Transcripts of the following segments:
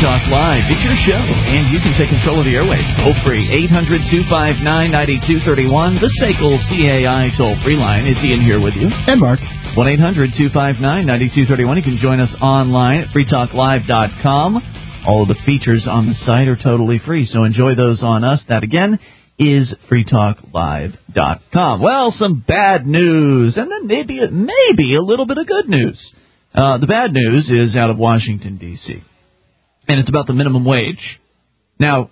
Talk Live. It's your show, and you can take control of the airwaves toll-free. 800-259-9231. The SACL CAI toll-free line. It's Ian here with you. And Mark. 1-800-259-9231. You can join us online at freetalklive.com. All of the features on the site are totally free, so enjoy those on us. That, again, is freetalklive.com. Well, some bad news, and then maybe a little bit of good news. The bad news is out of Washington, D.C., and it's about the minimum wage. Now,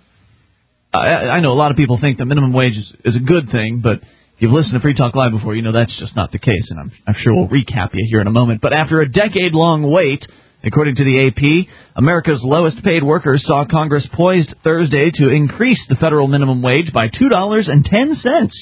I know a lot of people think the minimum wage is a good thing, but if you've listened to Free Talk Live before, you know that's just not the case, and I'm sure we'll recap you here in a moment. But after a decade-long wait, according to the AP, America's lowest-paid workers saw Congress poised Thursday to increase the federal minimum wage by $2.10.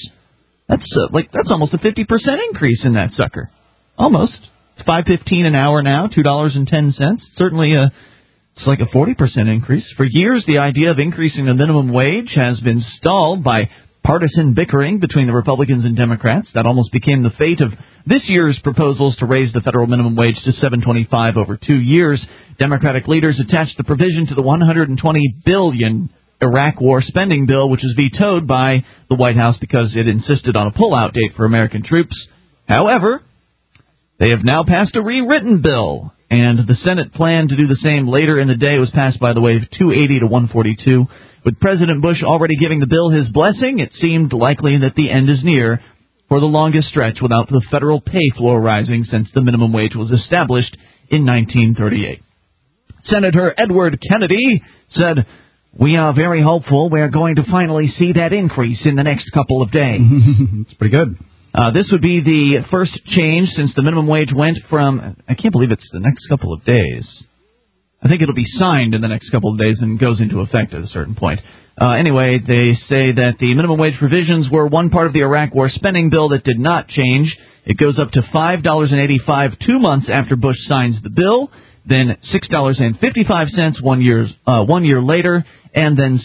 That's almost a 50% increase in that sucker. Almost. It's $5.15 an hour now, $2.10. Certainly it's like a 40% increase. For years, the idea of increasing the minimum wage has been stalled by partisan bickering between the Republicans and Democrats. That almost became the fate of this year's proposals to raise the federal minimum wage to $7.25 over 2 years. Democratic leaders attached the provision to the $120 billion Iraq War spending bill, which was vetoed by the White House because it insisted on a pullout date for American troops. However, they have now passed a rewritten bill, and the Senate planned to do the same later in the day. It was passed, by the way, 280 to 142. With President Bush already giving the bill his blessing, it seemed likely that the end is near for the longest stretch without the federal pay floor rising since the minimum wage was established in 1938. Senator Edward Kennedy said, "We are very hopeful we're going to finally see that increase in the next couple of days." It's pretty good. This would be the first change since the minimum wage went from, I can't believe it's the next couple of days. I think it'll be signed in the next couple of days and goes into effect at a certain point. Anyway, they say that the minimum wage provisions were one part of the Iraq War spending bill that did not change. It goes up to $5.85 2 months after Bush signs the bill, then $6.55 one year later, and then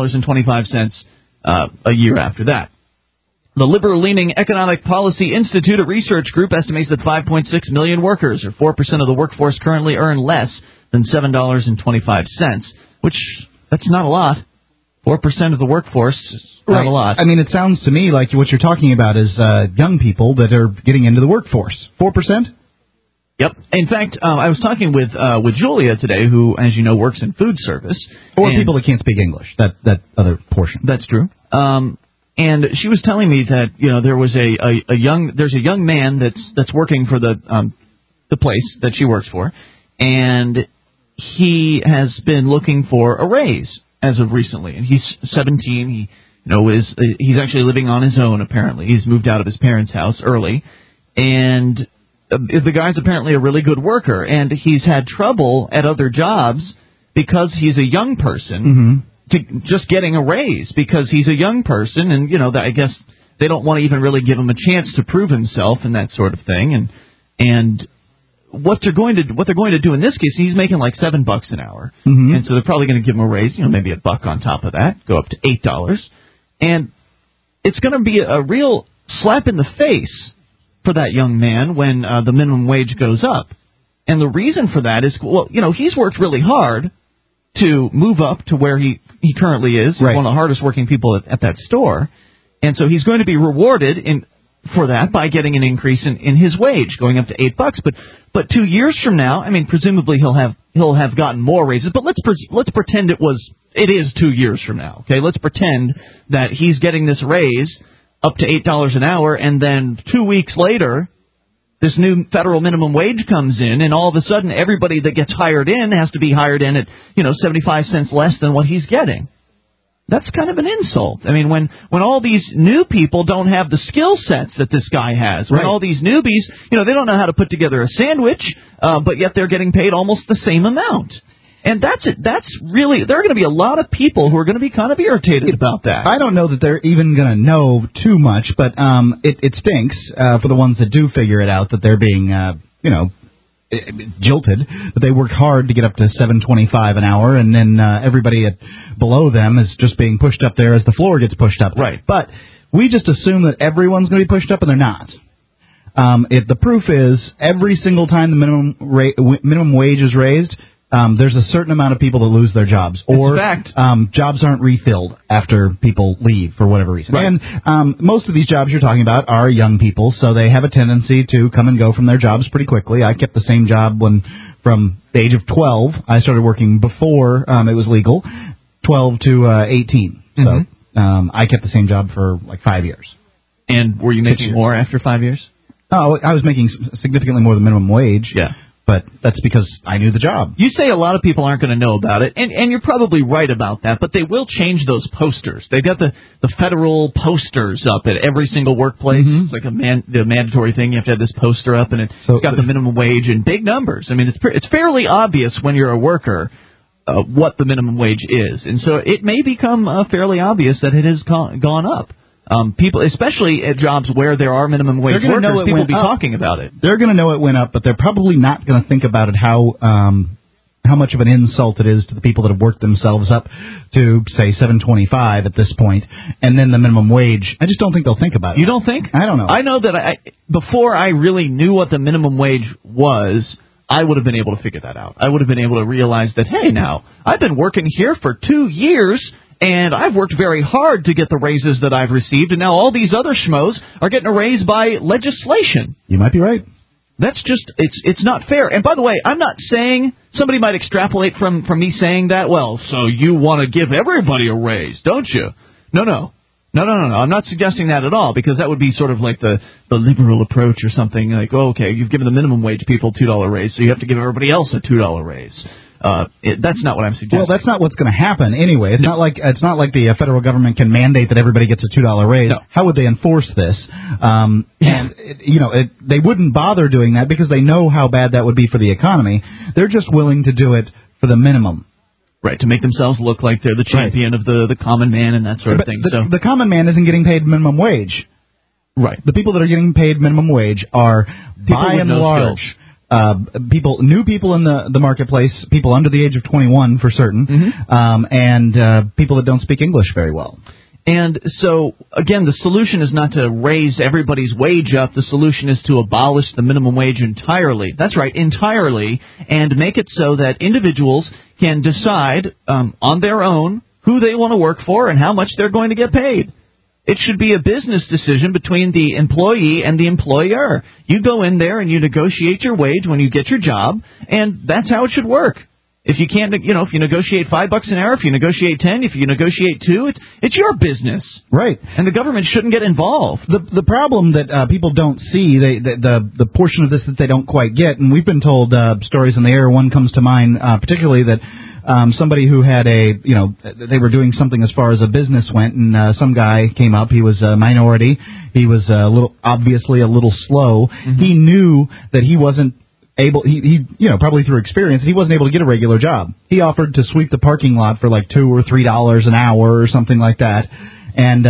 $7.25 a year after that. The liberal-leaning Economic Policy Institute, a research group, estimates that 5.6 million workers, or 4% of the workforce, currently earn less than $7.25, which that's not a lot. 4% of the workforce is not a lot. I mean, it sounds to me like what you're talking about is young people that are getting into the workforce. 4%? Yep. In fact, I was talking with Julia today, who, as you know, works in food service. Or people that can't speak English, that other portion. That's true. And she was telling me that, you know, there's a young man that's working for the place that she works for, and he has been looking for a raise as of recently. And he's 17. He, he's actually living on his own. Apparently, he's moved out of his parents' house early, and the guy's apparently a really good worker. And he's had trouble at other jobs because he's a young person. Mm-hmm. To just getting a raise because he's a young person, and I guess they don't want to even really give him a chance to prove himself and that sort of thing. And what they're going to do in this case, he's making like $7 an hour, mm-hmm. and so they're probably going to give him a raise, maybe $1 on top of that, go up to $8, and it's going to be a real slap in the face for that young man when the minimum wage goes up. And the reason for that is, he's worked really hard to move up to where he currently is, right. One of the hardest working people at that store. And so he's going to be rewarded for that by getting an increase in his wage, going up to $8. But 2 years from now, I mean, presumably he'll have gotten more raises. But let's pretend it is 2 years from now. Okay, let's pretend that he's getting this raise up to $8 an hour, and then 2 weeks later, this new federal minimum wage comes in, and all of a sudden everybody that gets hired in has to be hired in at 75 cents less than what he's getting. That's kind of an insult. I mean, when all these new people don't have the skill sets that this guy has, when all these newbies, they don't know how to put together a sandwich, but yet they're getting paid almost the same amount. And that's it. That's really, there are going to be a lot of people who are going to be kind of irritated about that. I don't know that they're even going to know too much, but it stinks for the ones that do figure it out that they're being, jilted. But they worked hard to get up to $7.25 an hour, and then everybody below them is just being pushed up there as the floor gets pushed up. Right. But we just assume that everyone's going to be pushed up, and they're not. The proof is every single time the minimum wage is raised, there's a certain amount of people that lose their jobs, or jobs aren't refilled after people leave for whatever reason. Right. And most of these jobs you're talking about are young people, so they have a tendency to come and go from their jobs pretty quickly. I kept the same job from the age of 12. I started working before it was legal, 12 to 18. So I kept the same job for like 5 years. And were you making more after 5 years? Oh, I was making significantly more than minimum wage. Yeah. But that's because I knew the job. You say a lot of people aren't going to know about it, and you're probably right about that, but they will change those posters. They've got the federal posters up at every single workplace. It's like the mandatory thing. You have to have this poster up, and it's got the minimum wage in big numbers. I mean, it's fairly obvious when you're a worker what the minimum wage is. And so it may become fairly obvious that it has gone up. People, especially at jobs where there are minimum wage workers, people will be talking about it. They're going to know it went up, but they're probably not going to think about it how much of an insult it is to the people that have worked themselves up to, say, $7.25 at this point, and then the minimum wage. I just don't think they'll think about it. You don't think? I don't know. I know that before I really knew what the minimum wage was, I would have been able to figure that out. I would have been able to realize that, hey, now, I've been working here for 2 years, and I've worked very hard to get the raises that I've received, and now all these other schmoes are getting a raise by legislation. You might be right. That's just, it's not fair. And by the way, I'm not saying, somebody might extrapolate from me saying that, well, so you want to give everybody a raise, don't you? No. I'm not suggesting that at all, because that would be sort of like the liberal approach or something, like, oh, okay, you've given the minimum wage people a $2 raise, so you have to give everybody else a $2 raise. That's not what I'm suggesting. Well, that's not what's going to happen anyway. It's not like the federal government can mandate that everybody gets a $2 raise. No. How would they enforce this? They wouldn't bother doing that because they know how bad that would be for the economy. They're just willing to do it for the minimum. Right, to make themselves look like they're the champion of the common man and that sort of thing. The common man isn't getting paid minimum wage. Right. The people that are getting paid minimum wage are, by and large, new people in the marketplace, people under the age of 21 for certain, and people that don't speak English very well. And so, again, the solution is not to raise everybody's wage up. The solution is to abolish the minimum wage entirely. That's right, entirely, and make it so that individuals can decide on their own who they want to work for and how much they're going to get paid. It should be a business decision between the employee and the employer. You go in there and you negotiate your wage when you get your job, and that's how it should work. If you can't, if you negotiate $5 an hour, if you negotiate 10, if you negotiate 2, it's your business, right? And the government shouldn't get involved. The problem that people don't see, the portion of this that they don't quite get, and we've been told stories in the air. One comes to mind, particularly that somebody who had they were doing something as far as a business went, and some guy came up. He was a minority. He was obviously a little slow. He knew that he wasn't able, he probably through experience, he wasn't able to get a regular job. He offered to sweep the parking lot for like $2 or $3 an hour or something like that, and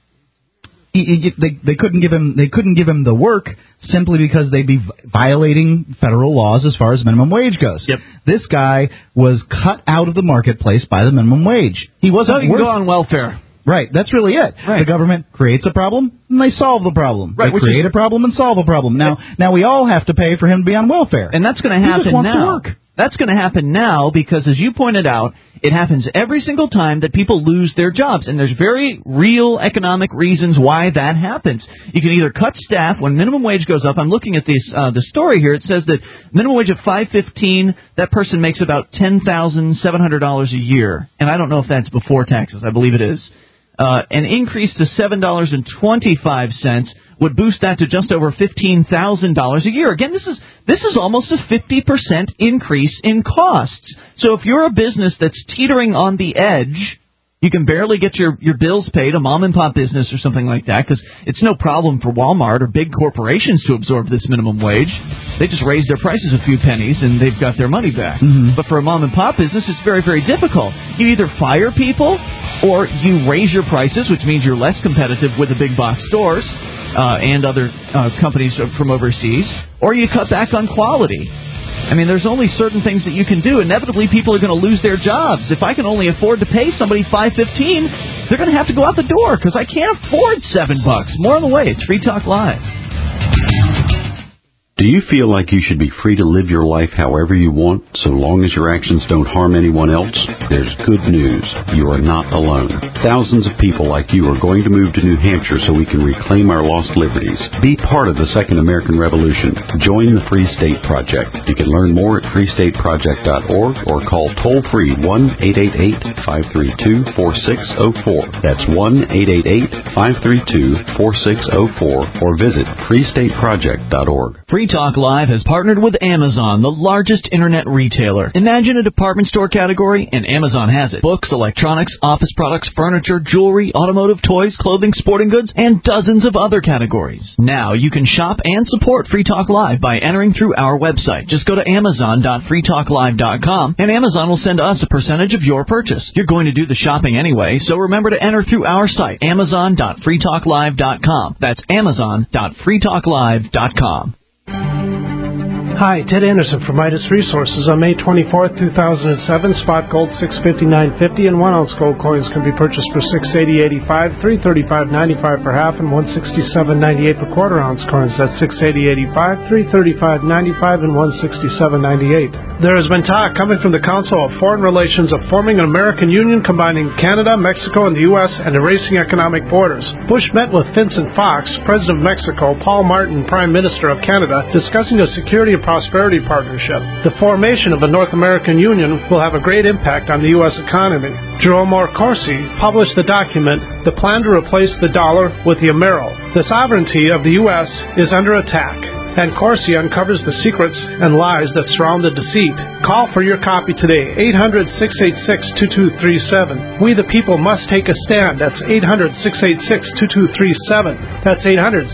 they couldn't give him the work simply because they'd be violating federal laws as far as minimum wage goes. Yep. This guy was cut out of the marketplace by the minimum wage. He wasn't. So you can go on welfare. Right, that's really it. Right. The government creates a problem, and they solve the problem. Right, they create a problem and solve a problem. Now we all have to pay for him to be on welfare. And that's going to happen now. He just wants now. to work. That's going to happen now because, as you pointed out, it happens every single time that people lose their jobs. And there's very real economic reasons why that happens. You can either cut staff when minimum wage goes up. I'm looking at the story here. It says that minimum wage of $5.15, that person makes about $10,700 a year. And I don't know if that's before taxes. I believe it is. An increase to $7.25 would boost that to just over $15,000 a year. Again, this is almost a 50% increase in costs. So if you're a business that's teetering on the edge, you can barely get your bills paid, a mom-and-pop business or something like that, because it's no problem for Walmart or big corporations to absorb this minimum wage. They just raise their prices a few pennies, and they've got their money back. But for a mom-and-pop business, it's very, very difficult. You either fire people, or you raise your prices, which means you're less competitive with the big box stores and other companies from overseas, or you cut back on quality. I mean, there's only certain things that you can do. Inevitably, people are going to lose their jobs. If I can only afford to pay somebody $5.15, they're going to have to go out the door because I can't afford $7. More on the way. It's Free Talk Live. Do you feel like you should be free to live your life however you want, so long as your actions don't harm anyone else? There's good news. You are not alone. Thousands of people like you are going to move to New Hampshire so we can reclaim our lost liberties. Be part of the Second American Revolution. Join the Free State Project. You can learn more at freestateproject.org or call toll-free 1-888-532-4604. That's 1-888-532-4604 or visit freestateproject.org. Free Talk Live has partnered with Amazon, the largest internet retailer. Imagine a department store category, and Amazon has it. Books, electronics, office products, furniture, jewelry, automotive, toys, clothing, sporting goods, and dozens of other categories. Now you can shop and support Free Talk Live by entering through our website. Just go to amazon.freetalklive.com, and Amazon will send us a percentage of your purchase. You're going to do the shopping anyway, so remember to enter through our site, amazon.freetalklive.com. That's amazon.freetalklive.com. Hi, Ted Anderson from Midas Resources. On May 24th, 2007, spot gold $659.50 and 1 ounce gold coins can be purchased for $680.85, $335.95 per half, and $167.98 per quarter ounce coins. That's $680.85, $335.95, and $167.98. There has been talk coming from the Council of Foreign Relations of forming an American Union combining Canada, Mexico, and the U.S. and erasing economic borders. Bush met with Vincent Fox, President of Mexico, Paul Martin, Prime Minister of Canada, discussing a security and prosperity partnership. The formation of a North American Union will have a great impact on the U.S. economy. Jerome Corsi published the document, The Plan to Replace the Dollar with the Amero. The sovereignty of the U.S. is under attack, and Corsi uncovers the secrets and lies that surround the deceit. Call for your copy today, 800-686-2237. We the people must take a stand. That's 800-686-2237. That's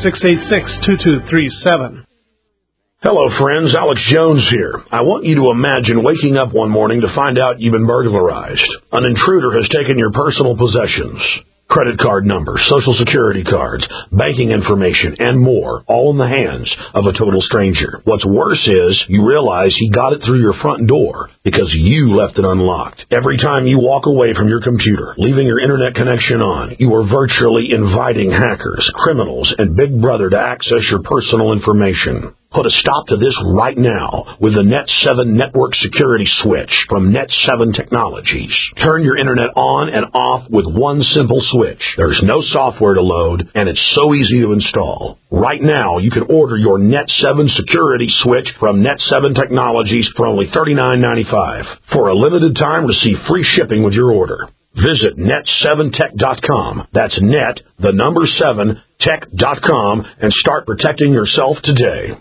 800-686-2237. Hello, friends. Alex Jones here. I want you to imagine waking up one morning to find out you've been burglarized. An intruder has taken your personal possessions. Credit card numbers, social security cards, banking information, and more, all in the hands of a total stranger. What's worse is you realize he got it through your front door because you left it unlocked. Every time you walk away from your computer, leaving your internet connection on, you are virtually inviting hackers, criminals, and Big Brother to access your personal information. Put a stop to this right now with the Net7 Network Security Switch from Net7 Technologies. Turn your internet on and off with one simple switch. There's no software to load, and it's so easy to install. Right now, you can order your Net7 Security Switch from Net7 Technologies for only $39.95. For a limited time, receive free shipping with your order. Visit net7tech.com. That's net, the number 7, tech.com, and start protecting yourself today.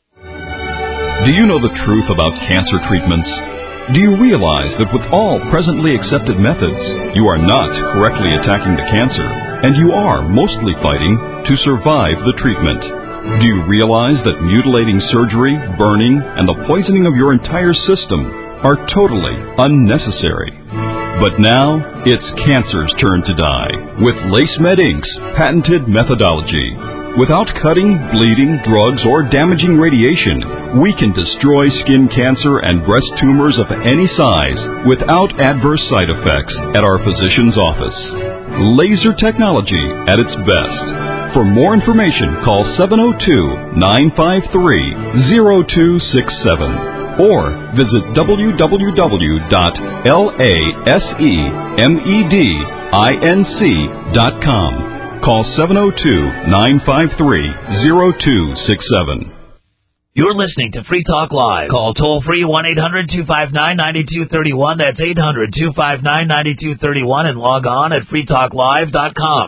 Do you know the truth about cancer treatments? Do you realize that with all presently accepted methods, you are not correctly attacking the cancer, and you are mostly fighting to survive the treatment? Do you realize that mutilating surgery, burning, and the poisoning of your entire system are totally unnecessary? But now, it's cancer's turn to die with LaceMed Inc.'s patented methodology. Without cutting, bleeding, drugs, or damaging radiation, we can destroy skin cancer and breast tumors of any size without adverse side effects at our physician's office. Laser technology at its best. For more information, call 702-953-0267 or visit www.lasemedinc.com. Call 702-953-0267. You're listening to Free Talk Live. Call toll-free 1-800-259-9231. That's 800-259-9231 and log on at freetalklive.com.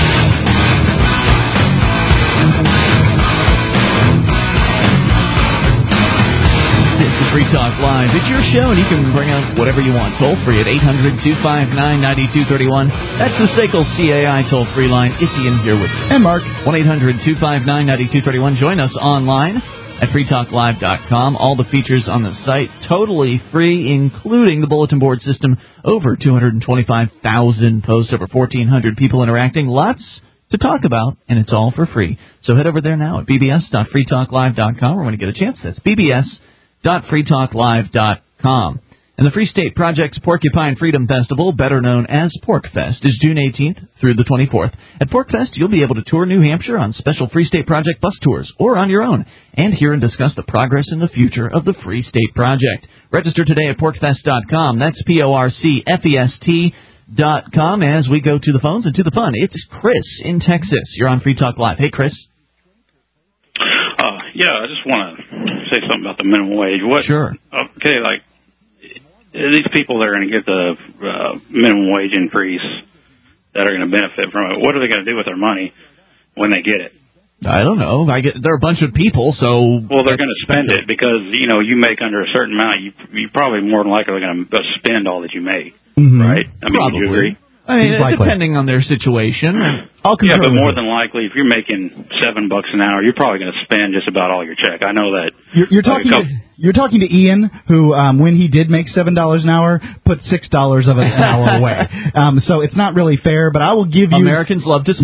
Free Talk Live. It's your show, and you can bring up whatever you want. Toll-free at 800-259-9231. That's the SACL CAI toll-free line. It's Ian here with you. And Mark. 1-800-259-9231. Join us online at freetalklive.com. All the features on the site totally free, including the bulletin board system. Over 225,000 posts, over 1,400 people interacting. Lots to talk about, and it's all for free. So head over there now at bbs.freetalklive.com. Or when you get a chance, that's bbs.freetalklive.com. And the Free State Project's Porcupine Freedom Festival, better known as PorcFest, is June 18th through the 24th. At PorcFest, you'll be able to tour New Hampshire on special Free State Project bus tours or on your own, and hear and discuss the progress and the future of the Free State Project. Register today at porcfest.com. That's PORCFEST.com as we go to the phones and to the fun. It's Chris in Texas. You're on Free Talk Live. Hey, Chris. I just want to say something about the minimum wage. Sure. Okay, like, these people that are going to get the minimum wage increase that are going to benefit from it, what are they going to do with their money when they get it? I don't know. They're a bunch of people, so... Well, they're going to spend it because, you make under a certain amount, you probably more than likely are going to spend all that you make, right? I mean, probably. Would you agree? Depending on their situation. But more than likely, if you're making $7 an hour, you're probably going to spend just about all your check. I know that. You're talking to Ian, who, when he did make $7 an hour, put $6 of an hour away. So it's not really fair, but I will give you Americans love to spend.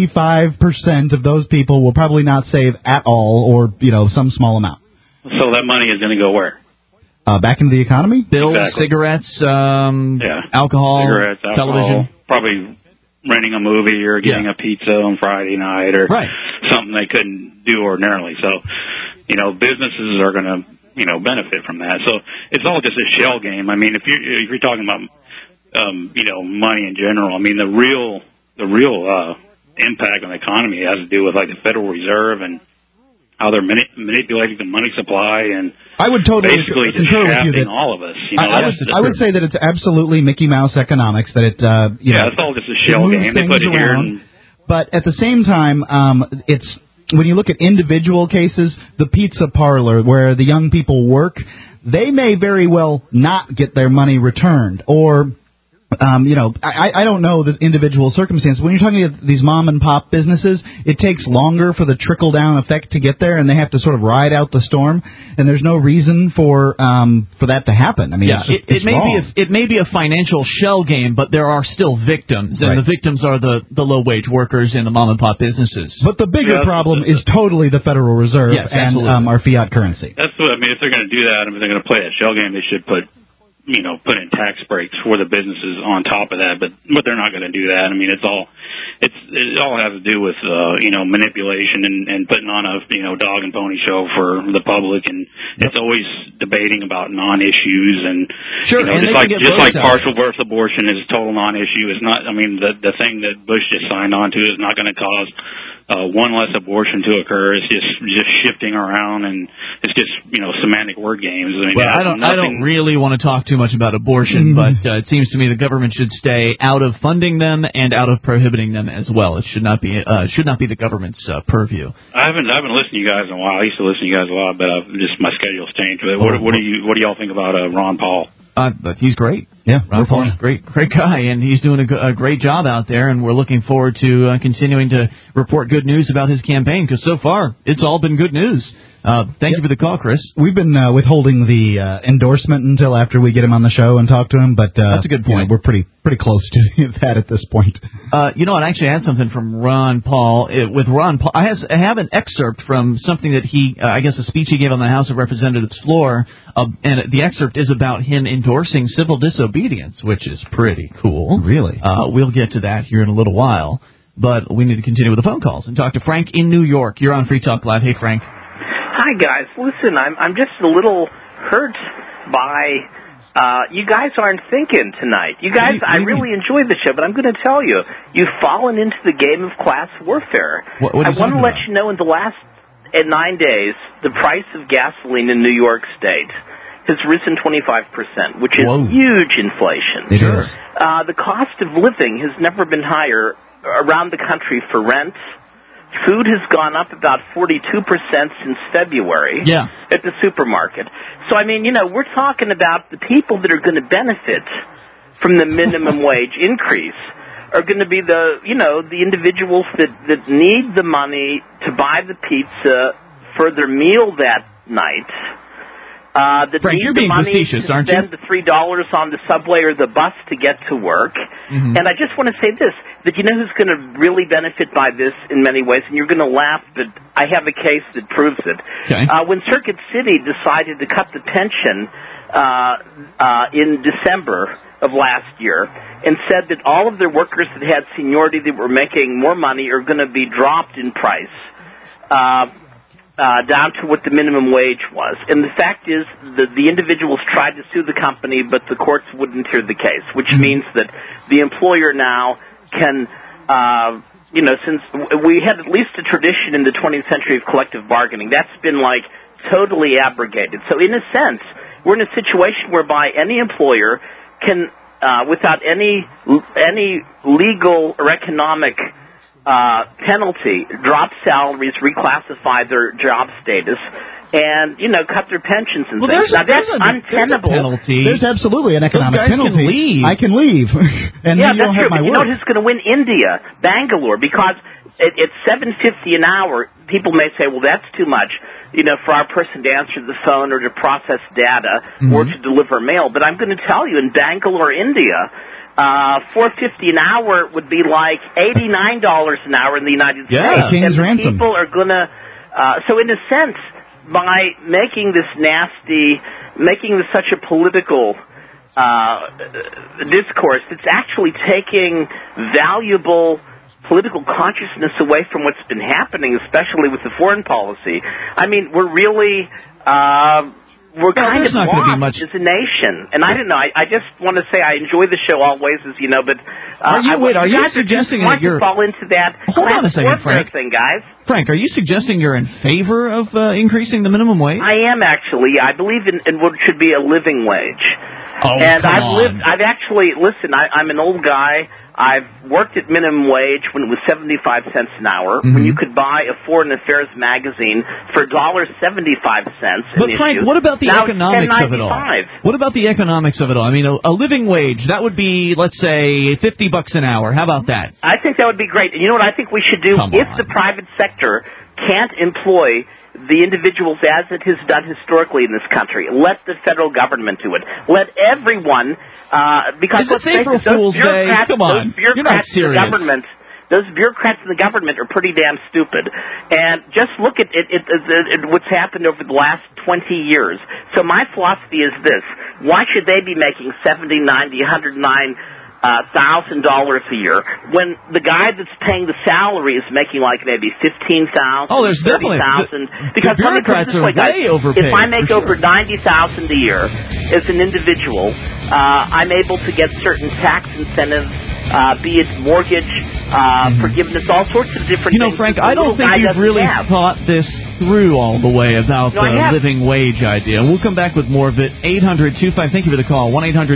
95% of those people will probably not save at all, or some small amount. So that money is going to go where? Back into the economy? Bills, cigarettes, alcohol, cigarettes, television. Probably renting a movie or getting a pizza on Friday night or something they couldn't do ordinarily. So, businesses are going to, benefit from that. So it's all just a shell game. I mean, if you're talking about, money in general, I mean, the real impact on the economy has to do with, like, the Federal Reserve and how they're manipulating the money supply and I would totally basically just concur with you shafting that all of us. I would say that it's absolutely Mickey Mouse economics. That it, it's all just a shell game. They put it here, but at the same time, it's when you look at individual cases, the pizza parlor where the young people work, they may very well not get their money returned, or I don't know the individual circumstance. When you're talking about these mom and pop businesses, it takes longer for the trickle down effect to get there, and they have to sort of ride out the storm. And there's no reason for that to happen. I mean, it may be a financial shell game, but there are still victims, and the victims are the low wage workers in the mom and pop businesses. But the bigger problem is totally the Federal Reserve and our fiat currency. That's what I mean. If they're going to do that, if they're going to play that shell game, they should put in tax breaks for the businesses on top of that, but they're not going to do that. I mean, it all has to do with manipulation and putting on a dog and pony show for the public, and it's always debating about non-issues and just like partial birth abortion is a total non-issue. It's not. I mean, the thing that Bush just signed on to is not going to cause one less abortion to occur. It's just shifting around, and it's just semantic word games. I mean, I don't really want to talk too much about abortion, but it seems to me the government should stay out of funding them and out of prohibiting them as well. It should not be the government's purview. I haven't listened to you guys in a while. I used to listen to you guys a lot, but just my schedule's changed. But what do y'all think about Ron Paul? He's great. Yeah, Ron Paul's a great guy, and he's doing a great job out there, and we're looking forward to continuing to report good news about his campaign, because so far it's all been good news. Thank you for the call, Chris. We've been withholding the endorsement until after we get him on the show and talk to him, but that's a good point. We're pretty close to that at this point. I actually had something from Ron Paul. With Ron Paul, I have an excerpt from something that he, a speech he gave on the House of Representatives floor, and the excerpt is about him endorsing civil disobedience, which is pretty cool. Really? We'll get to that here in a little while, but we need to continue with the phone calls and talk to Frank in New York. You're on Free Talk Live. Hey, Frank. Hi, guys. Listen, I'm just a little hurt by you guys aren't thinking tonight. You guys, I really enjoy the show, but I'm going to tell you, you've fallen into the game of class warfare. What I want to let you know in the last 9 days, the price of gasoline in New York State has risen 25%, which is huge inflation. It is. The cost of living has never been higher around the country for rent. Food has gone up about 42% since February at the supermarket. So, I mean, we're talking about the people that are going to benefit from the minimum wage increase are going to be the individuals that need the money to buy the pizza for their meal that night. Frank, you're being facetious, aren't you? Spend the $3 on the subway or the bus to get to work. Mm-hmm. And I just want to say this, that who's going to really benefit by this in many ways, and you're going to laugh, but I have a case that proves it. Okay. When Circuit City decided to cut the pension in December of last year and said that all of their workers that had seniority that were making more money are going to be dropped in price down to what the minimum wage was. And the fact is the individuals tried to sue the company, but the courts wouldn't hear the case, which means that the employer now can, since we had at least a tradition in the 20th century of collective bargaining, that's been like totally abrogated. So in a sense, we're in a situation whereby any employer can, without any legal or economic penalty, drop salaries, reclassify their job status, and cut their pensions and things. Now that's untenable. There's absolutely an economic penalty. Can leave. I can leave, and yeah, you don't have true. my But work. You know who's going to win? India, Bangalore, because it's $7.50 an hour. People may say, well, that's too much, for our person to answer the phone or to process data or to deliver mail. But I'm going to tell you, in Bangalore, India, $4.50 an hour would be like $89 an hour in the United States. King's and ransom. People are going to. So in a sense, by making this such a political discourse, it's actually taking valuable political consciousness away from what's been happening, especially with the foreign policy. I mean, we're really we're kind of lost as a nation. And I don't know. I just want to say I enjoy the show always, as you know. But are you suggesting that you're fall into that? Hold on a second, Frank. Thing, guys. Frank, are you suggesting you're in favor of increasing the minimum wage? I am actually. I believe in what should be a living wage. Oh, and come on. I've actually I'm an old guy. I've worked at minimum wage when it was 75 cents an hour, when you could buy a Foreign Affairs magazine for $1.75. But Frank, what about the economics of it all? What about the economics of it all? I mean, a living wage, that would be, let's say, $50 an hour. How about that? I think that would be great. And you know what I think we should do? If the private sector can't employ the individuals as it has done historically in this country, let the federal government do it. Let everyone, because it's April Fool's Day. Come on, you're not serious. Those bureaucrats in the government are pretty damn stupid. And just look at what's happened over the last 20 years. So my philosophy is this: why should they be making $70, $90, $109,000 a year when the guy that's paying the salary is making like maybe $15,000, there's definitely $30,000? Because the bureaucrats are way overpaid. If I make over $90,000 a year as an individual, I'm able to get certain tax incentives, be it mortgage forgiveness, all sorts of different things. Frank, I don't think you've really thought this through all the way about the living wage idea. We'll come back with more of it. 800-25, thank you for the call,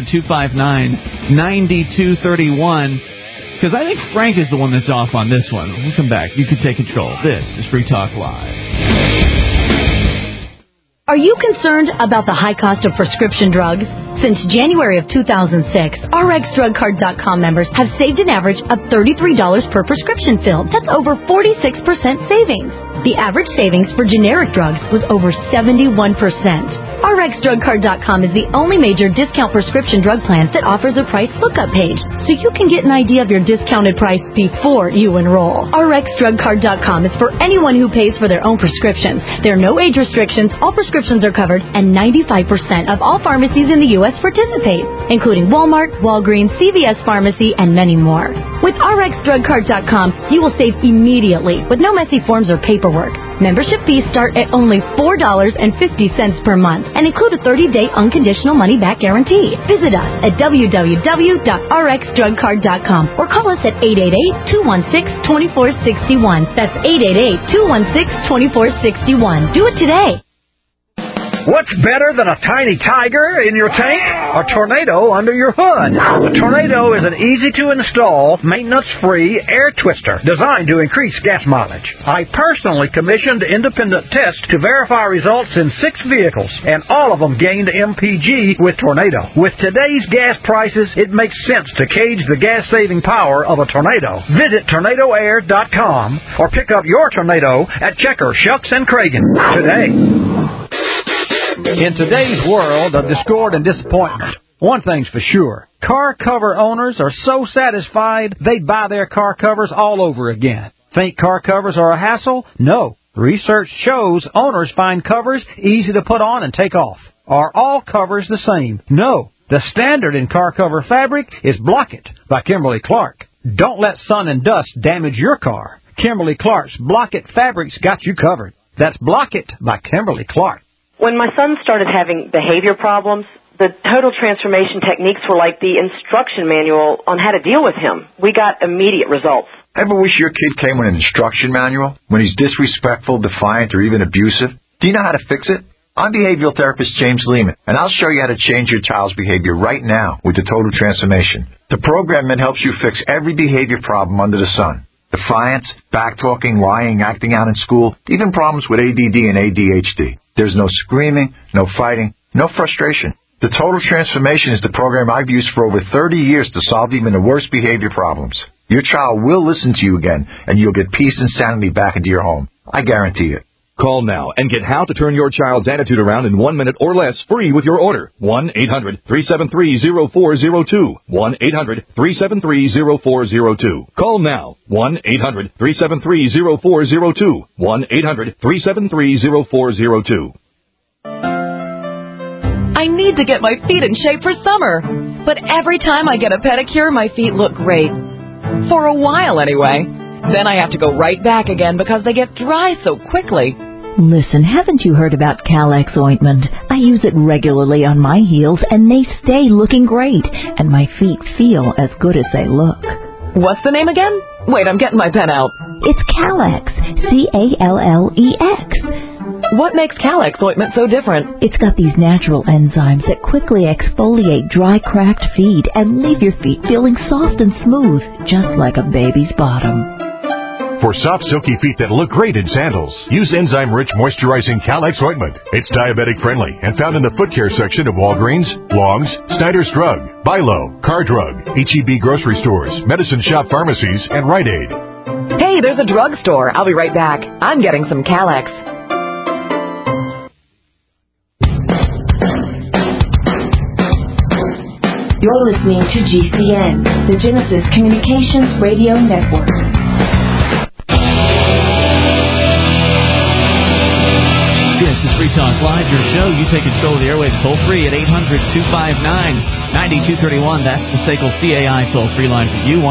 1-800-259-9231. Because I think Frank is the one that's off on this one. We'll come back. You can take control. This is Free Talk Live. Are you concerned about the high cost of prescription drugs? Since January of 2006, RxDrugCard.com members have saved an average of $33 per prescription fill. That's over 46% savings. The average savings for generic drugs was over 71%. RxDrugCard.com is the only major discount prescription drug plan that offers a price lookup page, so you can get an idea of your discounted price before you enroll. RxDrugCard.com is for anyone who pays for their own prescriptions. There are no age restrictions, all prescriptions are covered, and 95% of all pharmacies in the U.S. participate, including Walmart, Walgreens, CVS Pharmacy, and many more. With RxDrugCard.com, you will save immediately with no messy forms or paperwork. Membership fees start at only $4.50 per month and include a 30-day unconditional money-back guarantee. Visit us at www.rxdrugcard.com or call us at 888-216-2461. That's 888-216-2461. Do it today. What's better than a tiny tiger in your tank? A tornado under your hood. The Tornado is an easy-to-install, maintenance-free air twister designed to increase gas mileage. I personally commissioned independent tests to verify results in 6 vehicles, and all of them gained MPG with Tornado. With today's gas prices, it makes sense to gauge the gas-saving power of a Tornado. Visit TornadoAir.com or pick up your Tornado at Checker, Shucks, and Cragen today. In today's world of discord and disappointment, one thing's for sure. Car cover owners are so satisfied they'd buy their car covers all over again. Think car covers are a hassle? No. Research shows owners find covers easy to put on and take off. Are all covers the same? No. The standard in car cover fabric is Block-It by Kimberly-Clark. Don't let sun and dust damage your car. Kimberly-Clark's Block-It fabric's got you covered. That's Block-It by Kimberly-Clark. When my son started having behavior problems, the total transformation techniques were like the instruction manual on how to deal with him. We got immediate results. Ever wish your kid came with an instruction manual when he's disrespectful, defiant, or even abusive? Do you know how to fix it? I'm behavioral therapist James Lehman, and I'll show you how to change your child's behavior right now with the Total Transformation. The program that helps you fix every behavior problem under the sun. Defiance, backtalking, lying, acting out in school, even problems with ADD and ADHD. There's no screaming, no fighting, no frustration. The Total Transformation is the program I've used for over 30 years to solve even the worst behavior problems. Your child will listen to you again, and you'll get peace and sanity back into your home. I guarantee it. Call now and get how to turn your child's attitude around in 1 minute or less free with your order. 1-800-373-0402. 1-800-373-0402. Call now. 1-800-373-0402. 1-800-373-0402. I need to get my feet in shape for summer, but every time I get a pedicure, my feet look great. For a while, anyway. Then I have to go right back again because they get dry so quickly. Listen, haven't you heard about Calex ointment? I use it regularly on my heels, and they stay looking great, and my feet feel as good as they look. What's the name again? Wait, I'm getting my pen out. It's Calex. C-A-L-L-E-X. What makes Calex ointment so different? It's got these natural enzymes that quickly exfoliate dry, cracked feet and leave your feet feeling soft and smooth, just like a baby's bottom. For soft, silky feet that look great in sandals, use enzyme-rich moisturizing Calex ointment. It's diabetic-friendly and found in the foot care section of Walgreens, Long's, Snyder's Drug, Bilo, Car Drug, H-E-B grocery stores, medicine shop pharmacies, and Rite Aid. Hey, there's a drugstore. I'll be right back. I'm getting some Calex. You're listening to GCN, the Genesis Communications Radio Network. This is Free Talk Live, your show. You take control of the airwaves toll-free at 800-259-9231. That's the SACL CAI toll-free line for you,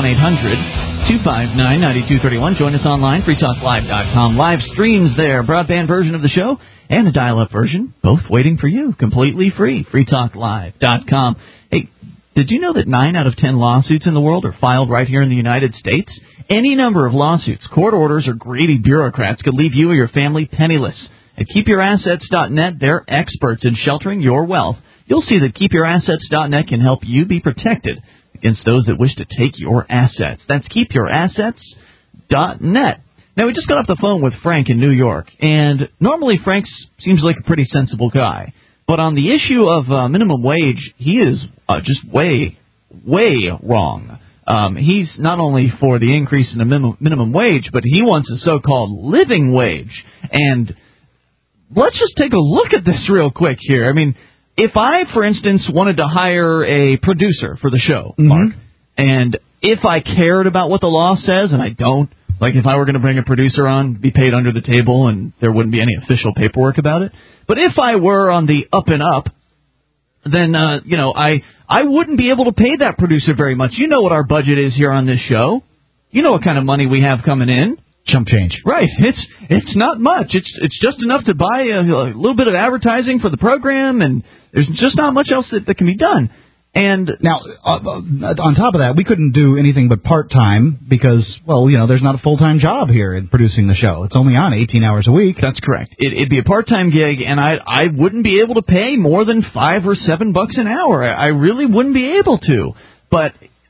1-800-259-9231. Join us online, freetalklive.com. Live streams there, broadband version of the show and a dial-up version, both waiting for you, completely free, freetalklive.com. Hey, did you know that 9 out of 10 lawsuits in the world are filed right here in the United States? Any number of lawsuits, court orders, or greedy bureaucrats could leave you or your family penniless. At KeepYourAssets.net, they're experts in sheltering your wealth. You'll see that KeepYourAssets.net can help you be protected against those that wish to take your assets. That's KeepYourAssets.net. Now, we just got off the phone with Frank in New York, and normally Frank seems like a pretty sensible guy. But on the issue of minimum wage, he is just way wrong. He's not only for the increase in the minimum wage, but he wants a so-called living wage. And let's just take a look at this real quick here. I mean, if I, for instance, wanted to hire a producer for the show, Mark, and if I cared about what the law says, and I don't, like if I were going to bring a producer on, be paid under the table, and there wouldn't be any official paperwork about it. But if I were on the up and up, then, I wouldn't be able to pay that producer very much. You know what our budget is here on this show. You know what kind of money we have coming in. Chump change. Right. It's not much. It's just enough to buy a little bit of advertising for the program, and there's just not much else that can be done. And now, on top of that, we couldn't do anything but part-time because, there's not a full-time job here in producing the show. It's only on 18 hours a week. That's correct. It'd be a part-time gig, and I wouldn't be able to pay more than $5 or $7 an hour. I really wouldn't be able to. But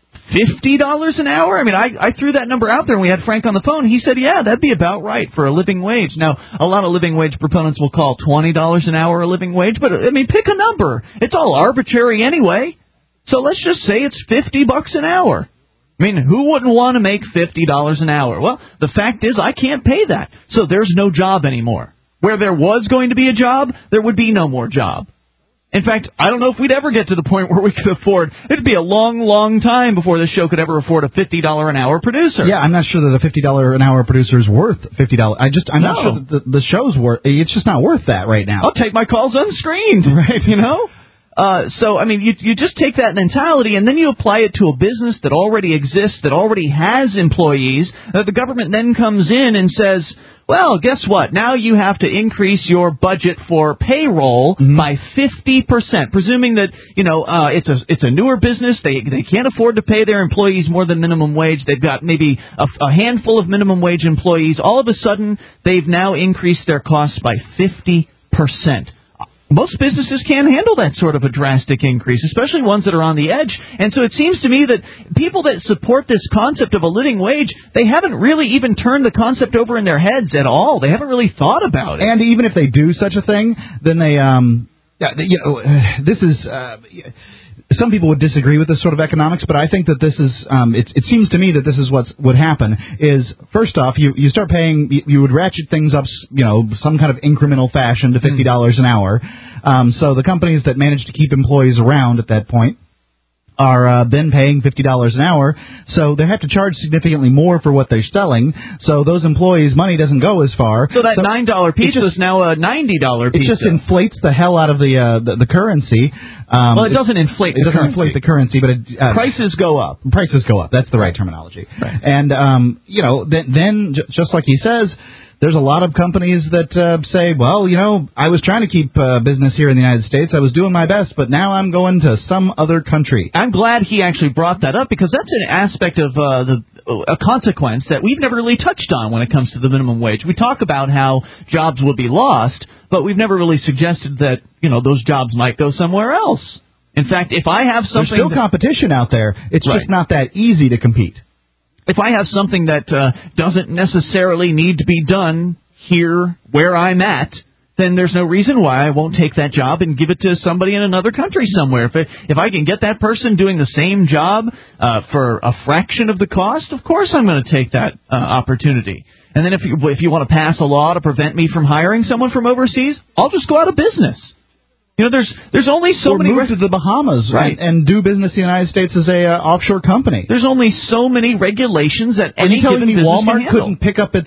$50 an hour? I mean, I threw that number out there, and we had Frank on the phone. He said, yeah, that'd be about right for a living wage. Now, a lot of living wage proponents will call $20 an hour a living wage, but, I mean, pick a number. It's all arbitrary anyway. So let's just say it's $50 an hour. I mean, who wouldn't want to make $50 an hour? Well, the fact is I can't pay that, so there's no job anymore. Where there was going to be a job, there would be no more job. In fact, I don't know if we'd ever get to the point where we could afford. It'd be a long, long time before this show could ever afford a $50 an hour producer. Yeah, I'm not sure that a $50 an hour producer is worth $50. I'm not sure that the show's worth. It's just not worth that right now. I'll take my calls unscreened, right? You know. So, I mean, you just take that mentality and then you apply it to a business that already exists, that already has employees. The government then comes in and says, well, guess what? Now you have to increase your budget for payroll by 50%, presuming that, it's a newer business. They can't afford to pay their employees more than minimum wage. They've got maybe a handful of minimum wage employees. All of a sudden, they've now increased their costs by 50%. Most businesses can't handle that sort of a drastic increase, especially ones that are on the edge. And so it seems to me that people that support this concept of a living wage, they haven't really even turned the concept over in their heads at all. They haven't really thought about it. And even if they do such a thing, then they, this is... Some people would disagree with this sort of economics, but I think that this is, it seems to me that this is what would happen is, first off, you start paying, you would ratchet things up, some kind of incremental fashion to $50 an hour. So the companies that manage to keep employees around at that point are then paying $50 an hour, so they have to charge significantly more for what they're selling, so those employees' money doesn't go as far. So that $9 pizza is now a $90 pizza. It just inflates the hell out of the currency. Well, it doesn't inflate the currency. It doesn't inflate the currency, but prices go up. Prices go up. That's the right terminology. Right. And, then just like he says, there's a lot of companies that say, well, I was trying to keep business here in the United States. I was doing my best, but now I'm going to some other country. I'm glad he actually brought that up because that's an aspect of a consequence that we've never really touched on when it comes to the minimum wage. We talk about how jobs will be lost, but we've never really suggested that, those jobs might go somewhere else. In fact, if I have something... There's still competition out there. It's just not that easy to compete. If I have something that doesn't necessarily need to be done here where I'm at, then there's no reason why I won't take that job and give it to somebody in another country somewhere. If I can get that person doing the same job for a fraction of the cost, of course I'm going to take that opportunity. And then if you want to pass a law to prevent me from hiring someone from overseas, I'll just go out of business. There's only so many... move to the Bahamas, right, and do business in the United States as a offshore company. There's only so many regulations that any given business Walmart can couldn't pick up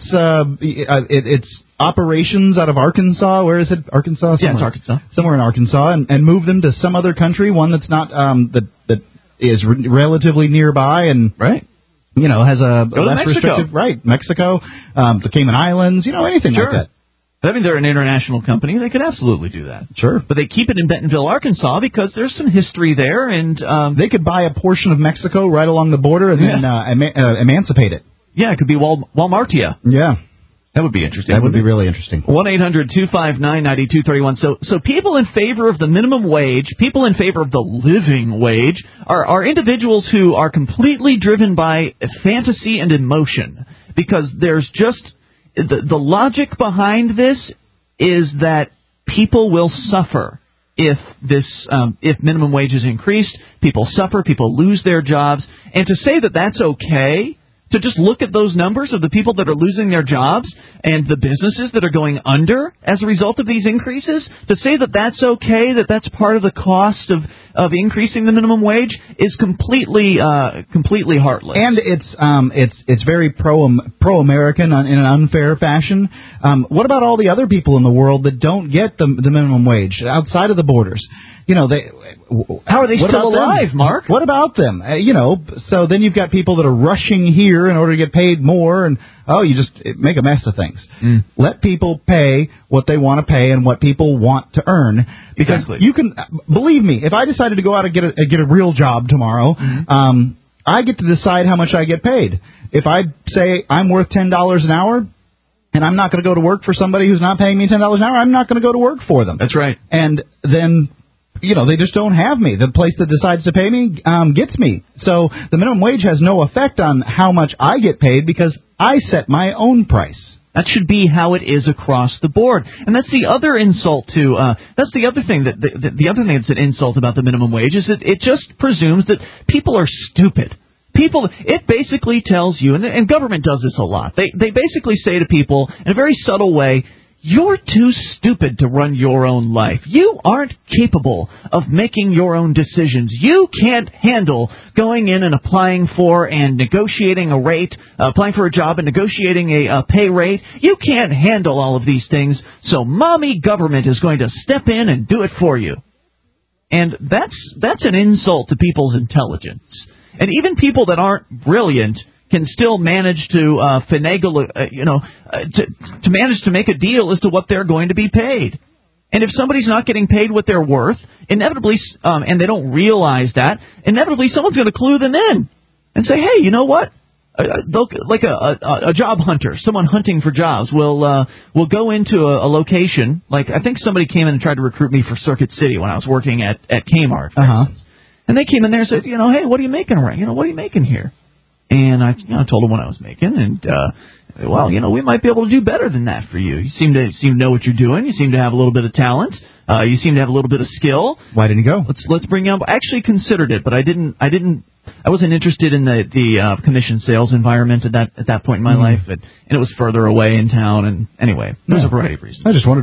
its operations out of Arkansas? Where is it? Arkansas? Yeah, it's Arkansas. Somewhere in Arkansas, and move them to some other country, one that's not that is relatively nearby, and right. Has a Go less restrictive... Right, Mexico, the Cayman Islands, anything like that. I mean, they're an international company. They could absolutely do that. Sure. But they keep it in Bentonville, Arkansas, because there's some history there, and... they could buy a portion of Mexico right along the border and then emancipate it. Yeah, it could be Walmartia. Yeah. That would be interesting. That would be really interesting. 1-800-259-9231. So people in favor of the minimum wage, people in favor of the living wage, are individuals who are completely driven by fantasy and emotion, because there's just... The logic behind this is that people will suffer if minimum wage is increased. People suffer, people lose their jobs, and to say that that's okay, to just look at those numbers of the people that are losing their jobs and the businesses that are going under as a result of these increases, to say that that's okay, that that's part of the cost of increasing the minimum wage is completely heartless. And it's very pro-American in an unfair fashion. What about all the other people in the world that don't get the minimum wage outside of the borders? How are they still alive, Mark? What about them? So then you've got people that are rushing here in order to get paid more, and you just make a mess of things. Let people pay what they want to pay and what people want to earn. Because you can, believe me, if I decided to go out and get a real job tomorrow, I get to decide how much I get paid. If I say I'm worth $10 an hour, and I'm not going to go to work for somebody who's not paying me $10 an hour, I'm not going to go to work for them. That's right. And then... they just don't have me. The place that decides to pay me gets me. So the minimum wage has no effect on how much I get paid because I set my own price. That should be how it is across the board. And that's the other insult to, that's the other thing the other thing that's an insult about the minimum wage is that it just presumes that people are stupid. It basically tells you, and government does this a lot, they basically say to people in a very subtle way, You're too stupid to run your own life. You aren't capable of making your own decisions. You can't handle going in and applying for and negotiating a rate, applying for a job and negotiating a pay rate. You can't handle all of these things, so mommy government is going to step in and do it for you. And that's an insult to people's intelligence. And even people that aren't brilliant can still manage to finagle, to manage to make a deal as to what they're going to be paid. And if somebody's not getting paid what they're worth, inevitably, and they don't realize that, inevitably someone's going to clue them in and say, hey, you know what? Like a job hunter, someone hunting for jobs, will go into a location. Like I think somebody came in and tried to recruit me for Circuit City when I was working at Kmart, for instance. And they came in there and said, hey, what are you making around? What are you making here? And I told them what I was making, and we might be able to do better than that for you. You seem to know what you're doing. You seem to have a little bit of talent. You seem to have a little bit of skill. Why didn't you go? Let's bring you on. I actually considered it, but I wasn't interested in the commission sales environment at that point in my life, and it was further away in town. And anyway, there's a variety of reasons. I just wondered.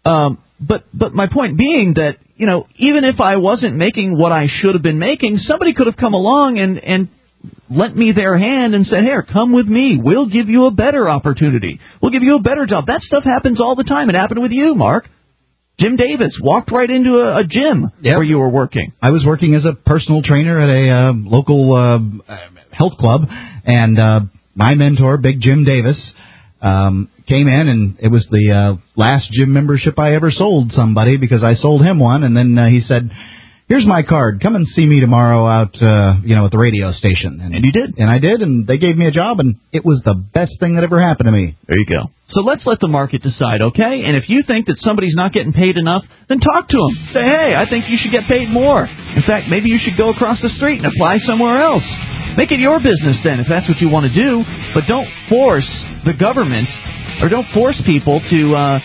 But my point being that even if I wasn't making what I should have been making, somebody could have come along and lent me their hand and said, here, come with me. We'll give you a better opportunity. We'll give you a better job. That stuff happens all the time. It happened with you, Mark. Jim Davis walked right into a gym where you were working. I was working as a personal trainer at a local health club, and my mentor, Big Jim Davis, came in, and it was the last gym membership I ever sold somebody because I sold him one, and then he said, here's my card. Come and see me tomorrow out, at the radio station. And you did. And I did, and they gave me a job, and it was the best thing that ever happened to me. There you go. So let's let the market decide, okay? And if you think that somebody's not getting paid enough, then talk to them. Say, hey, I think you should get paid more. In fact, maybe you should go across the street and apply somewhere else. Make it your business then, if that's what you want to do. But don't force the government, or don't force people to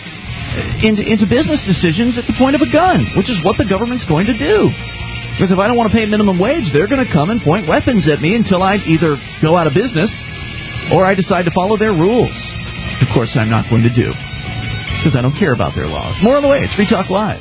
into business decisions at the point of a gun, which is what the government's going to do. Because if I don't want to pay minimum wage, they're going to come and point weapons at me until I either go out of business or I decide to follow their rules. Of course, I'm not going to do, because I don't care about their laws. More on the way. It's Free Talk Live.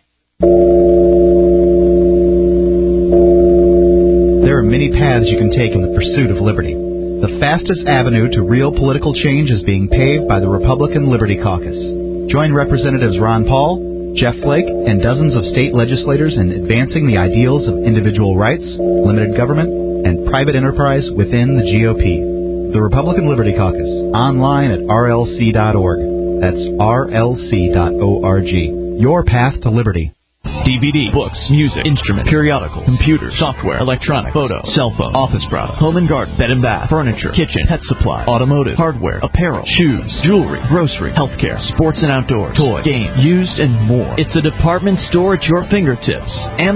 There are many paths you can take in the pursuit of liberty. The fastest avenue to real political change is being paved by the Republican Liberty Caucus. Join Representatives Ron Paul, Jeff Flake, and dozens of state legislators in advancing the ideals of individual rights, limited government, and private enterprise within the GOP. The Republican Liberty Caucus, online at rlc.org. That's rlc.org. Your path to liberty. DVD, books, music, instruments, periodicals, computers, software, electronic, photo, cell phone, office products, home and garden, bed and bath, furniture, kitchen, pet supply, automotive, hardware, apparel, shoes, jewelry, grocery, healthcare, sports and outdoors, toys, games, used, and more. It's a department store at your fingertips.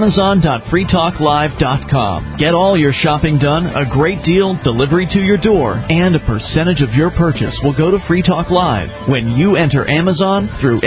Amazon.freetalklive.com. Get all your shopping done, a great deal, delivery to your door, and a percentage of your purchase will go to Free Talk Live when you enter Amazon through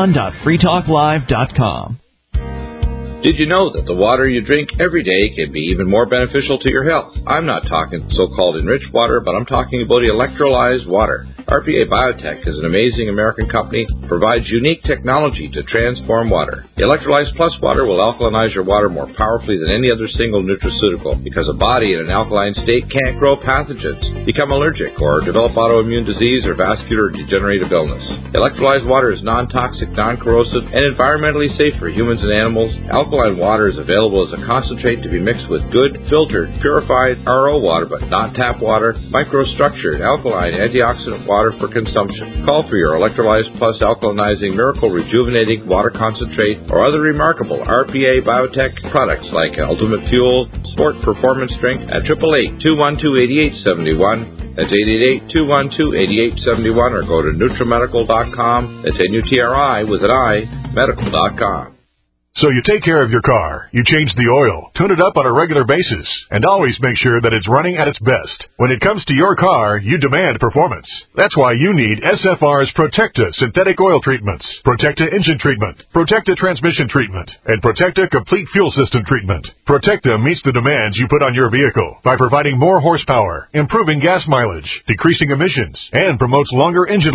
Amazon.freetalklive.com. Did you know that the water you drink every day can be even more beneficial to your health? I'm not talking so-called enriched water, but I'm talking about electrolyzed water. RPA Biotech is an amazing American company that provides unique technology to transform water. Electrolyzed Plus water will alkalinize your water more powerfully than any other single nutraceutical because a body in an alkaline state can't grow pathogens, become allergic, or develop autoimmune disease or vascular degenerative illness. Electrolyzed water is non-toxic, non-corrosive, and environmentally safe for humans and animals. Alkaline water is available as a concentrate to be mixed with good, filtered, purified RO water, but not tap water, microstructured, alkaline, antioxidant water for consumption. Call for your Electrolyzed Plus alkalinizing miracle rejuvenating water concentrate or other remarkable RPA Biotech products like Ultimate Fuel, Sport Performance Drink at 888-212-8871. That's 888-212-8871, or go to NutriMedical.com. That's N-U-T-R-I with an I, medical.com. So you take care of your car, you change the oil, tune it up on a regular basis, and always make sure that it's running at its best. When it comes to your car, you demand performance. That's why you need SFR's Protecta synthetic oil treatments, Protecta engine treatment, Protecta transmission treatment, and Protecta complete fuel system treatment. Protecta meets the demands you put on your vehicle by providing more horsepower, improving gas mileage, decreasing emissions, and promotes longer engine life.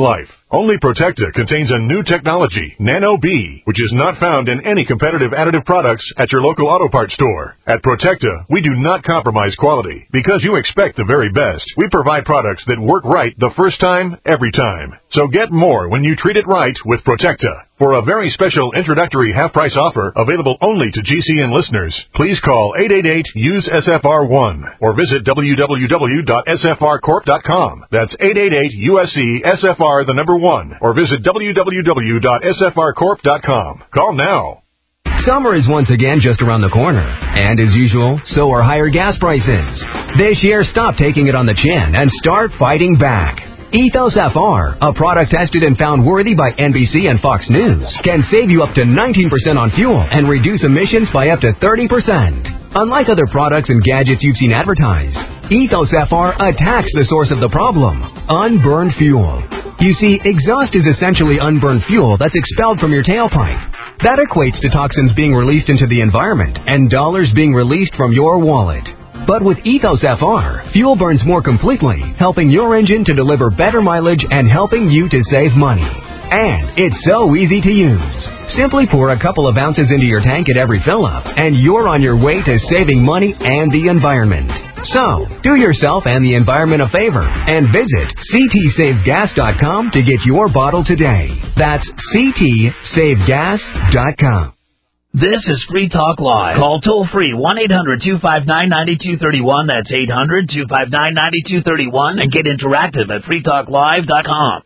Only Protecta contains a new technology, Nano B, which is not found in any competitive additive products at your local auto parts store. At Protecta, we do not compromise quality. Because you expect the very best, we provide products that work right the first time, every time. So get more when you treat it right with Protecta. For a very special introductory half-price offer available only to GCN listeners, please call 888-USE-SFR1 or visit www.sfrcorp.com. That's 888-USE-SFR, the number 1, or visit www.sfrcorp.com. Call now. Summer is once again just around the corner, and as usual, so are higher gas prices. This year, stop taking it on the chin and start fighting back. Ethos FR, a product tested and found worthy by NBC and Fox News, can save you up to 19% on fuel and reduce emissions by up to 30%. Unlike other products and gadgets you've seen advertised, Ethos FR attacks the source of the problem, unburned fuel. You see, exhaust is essentially unburned fuel that's expelled from your tailpipe. That equates to toxins being released into the environment and dollars being released from your wallet. But with Ethos FR, fuel burns more completely, helping your engine to deliver better mileage and helping you to save money. And it's so easy to use. Simply pour a couple of ounces into your tank at every fill-up, and you're on your way to saving money and the environment. So, do yourself and the environment a favor and visit ctsavegas.com to get your bottle today. That's ctsavegas.com. This is Free Talk Live. Call toll-free 1-800-259-9231. That's 800-259-9231. And get interactive at freetalklive.com.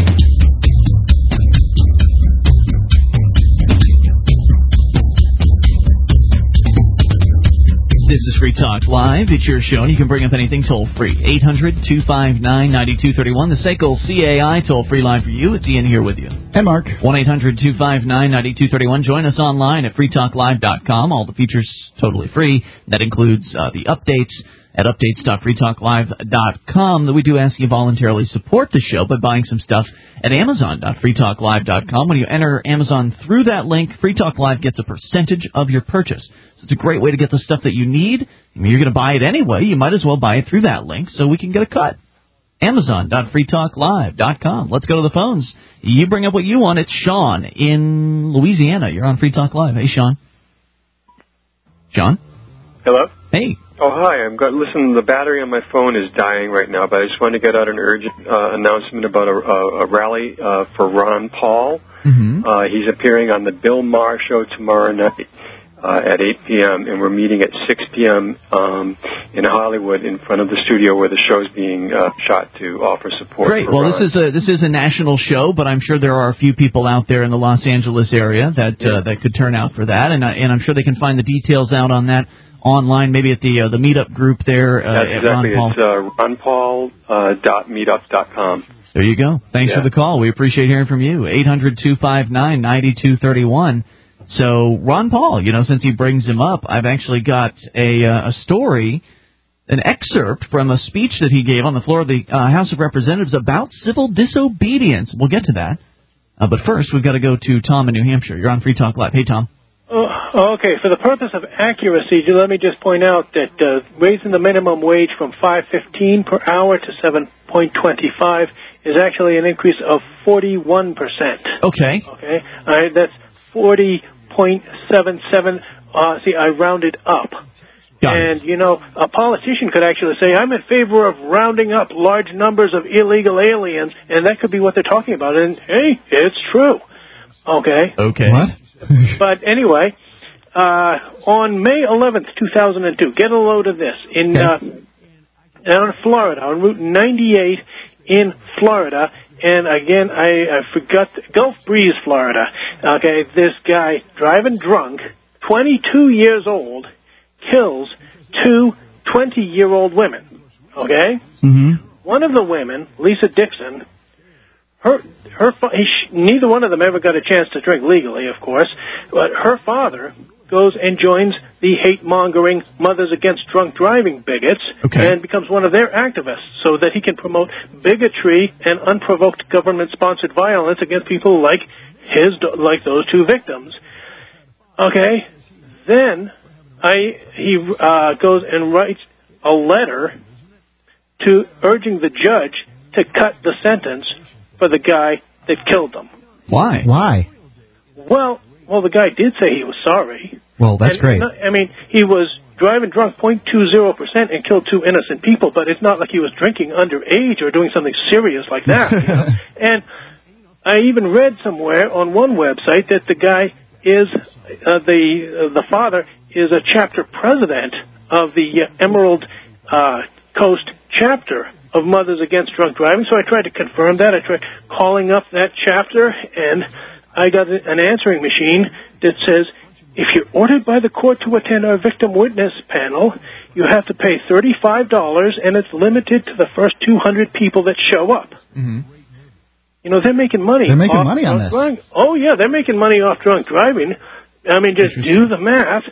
This is Free Talk Live. It's your show, and you can bring up anything toll-free. 800-259-9231. The SACL CAI toll-free line for you. It's Ian here with you. And Mark. 1-800-259-9231. Join us online at freetalklive.com. All the features totally free. That includes the updates at updates.freetalklive.com. That we do ask you voluntarily support the show by buying some stuff at amazon.freetalklive.com. When you enter Amazon through that link, Free Talk Live gets a percentage of your purchase. So it's a great way to get the stuff that you need. I mean, you're going to buy it anyway. You might as well buy it through that link so we can get a cut. Amazon.freetalklive.com. Let's go to the phones. You bring up what you want. It's Sean in Louisiana. You're on Free Talk Live. Hey, Sean. Sean? Hello? Hey. Oh, hi. Listen, the battery on my phone is dying right now, but I just wanted to get out an urgent announcement about a rally for Ron Paul. Mm-hmm. He's appearing on the Bill Maher Show tomorrow night at 8 p.m., and we're meeting at 6 p.m. In Hollywood in front of the studio where the show's being shot to offer support. Great. For well, Ron. this is a national show, but I'm sure there are a few people out there in the Los Angeles area that could turn out for that, and I'm sure they can find the details out on that online, maybe at the meetup group there. That's at exactly. Ron Paul. It's ronpaul.meetup.com. There you go. Thanks for the call. We appreciate hearing from you. 800-259-9231. So Ron Paul, since he brings him up, I've actually got a story, an excerpt from a speech that he gave on the floor of the House of Representatives about civil disobedience. We'll get to that. But first, we've got to go to Tom in New Hampshire. You're on Free Talk Live. Hey, Tom. Okay, for the purpose of accuracy, let me just point out that raising the minimum wage from $5.15 per hour to $7.25 is actually an increase of 41%. Okay. Okay, all right, that's 40.77. See, I rounded up. And, a politician could actually say, I'm in favor of rounding up large numbers of illegal aliens, and that could be what they're talking about. And, hey, it's true. Okay. Okay. What? But anyway, on May 11th, 2002, get a load of this. Down in Florida, on Route 98 in Florida, and again, I forgot, Gulf Breeze, Florida. Okay, this guy, driving drunk, 22 years old, kills two 20-year-old women. Okay? Mm-hmm. One of the women, Lisa Dixon, neither one of them ever got a chance to drink legally, of course, but her father goes and joins the hate-mongering Mothers Against Drunk Driving bigots and becomes one of their activists so that he can promote bigotry and unprovoked government-sponsored violence against people like those two victims. Okay, then he goes and writes a letter urging the judge to cut the sentence for the guy that killed them. Why? Well, the guy did say he was sorry. Well, that's great. I mean, he was driving drunk 0.20% and killed 2 innocent people, but it's not like he was drinking underage or doing something serious like that. You know? And I even read somewhere on one website that the guy is the father is a chapter president of the Emerald Coast chapter of Mothers Against Drunk Driving. So I tried to confirm that. I tried calling up that chapter, and I got an answering machine that says, if you're ordered by the court to attend our victim witness panel, you have to pay $35, and it's limited to the first 200 people that show up. Mm-hmm. You know, they're making money. They're making money on this. Driving. Oh, yeah, they're making money off drunk driving. I mean, just do the math.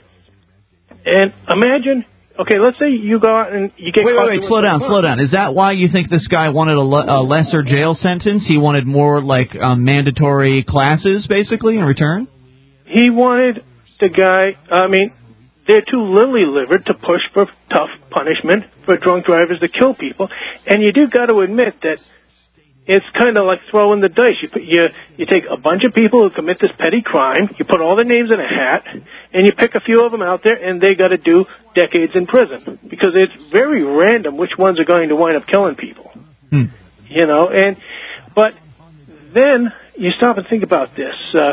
And imagine, okay, let's say you go out and you get caught. Wait, slow down. Is that why you think this guy wanted a lesser jail sentence? He wanted more, like, mandatory classes, basically, in return? He wanted the guy, I mean, they're too lily-livered to push for tough punishment for drunk drivers that kill people. And you do got to admit that it's kind of like throwing the dice. You take a bunch of people who commit this petty crime, you put all their names in a hat, and you pick a few of them out there, and they got to do decades in prison. Because it's very random which ones are going to wind up killing people. You know, but then you stop and think about this.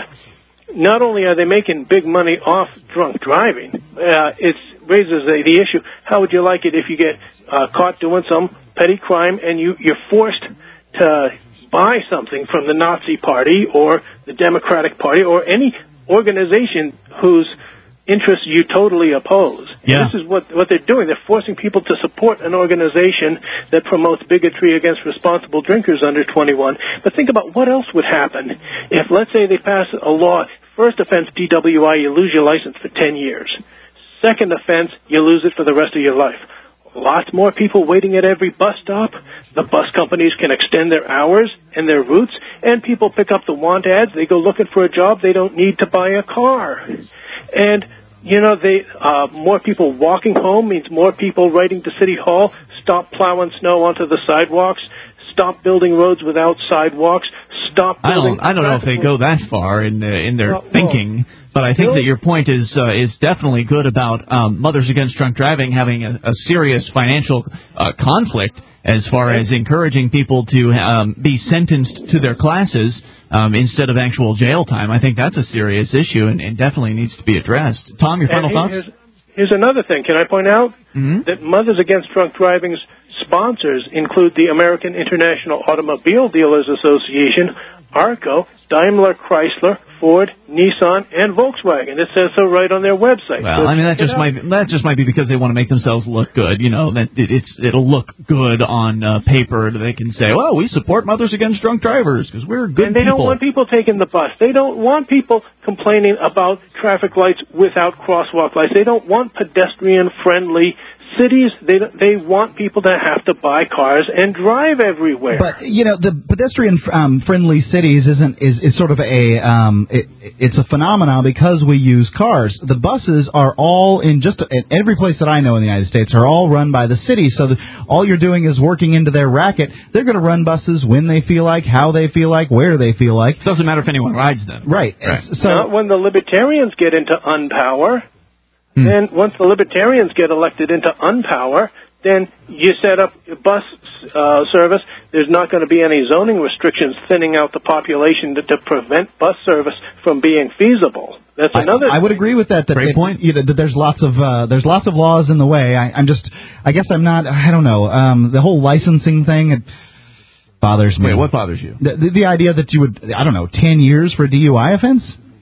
Not only are they making big money off drunk driving, it raises the issue, how would you like it if you get caught doing some petty crime and you're forced to buy something from the Nazi Party or the Democratic Party or any organization whose interests you totally oppose. Yeah. This is what they're doing. They're forcing people to support an organization that promotes bigotry against responsible drinkers under 21. But think about what else would happen if, let's say, they pass a law, first offense DWI, you lose your license for 10 years. Second offense, you lose it for the rest of your life. Lots more people waiting at every bus stop. The bus companies can extend their hours and their routes, and people pick up the want ads. They go looking for a job. They don't need to buy a car. And, you know, more people walking home means more people writing to City Hall, stop plowing snow onto the sidewalks, stop building roads without sidewalks, stop building... I don't know if they go that far in their thinking, but I think that your point is definitely good about Mothers Against Drunk Driving having a serious financial conflict as far as encouraging people to be sentenced to their classes instead of actual jail time. I think that's a serious issue and definitely needs to be addressed. Tom, your final thoughts? Here's another thing. Can I point out that Mothers Against Drunk Driving's sponsors include the American International Automobile Dealers Association, ARCO, Daimler Chrysler, Ford, Nissan, and Volkswagen. It says so right on their website. Well, so I mean, that just might be because they want to make themselves look good. You know, that it'll look good on paper. They can say, "Well, we support Mothers Against Drunk Drivers because we're good people." And they don't want people taking the bus. They don't want people complaining about traffic lights without crosswalk lights. They don't want pedestrian-friendly cities. They want people to have to buy cars and drive everywhere. But you know, the pedestrian friendly cities is sort of it's a phenomenon because we use cars. The buses are all in every place that I know in the United States are all run by the city. So all you're doing is working into their racket. They're going to run buses when they feel like, how they feel like, where they feel like. Doesn't matter if anyone rides them. Right. So not when the libertarians get into unpower. Then once the libertarians get elected into unpower, then you set up bus service. There's not going to be any zoning restrictions thinning out the population to prevent bus service from being feasible. That's another. I would agree with that. Great point. That there's lots of laws in the way. I don't know. The whole licensing thing. It bothers me. Wait, what bothers you? The idea that you would 10 years for a DUI offense,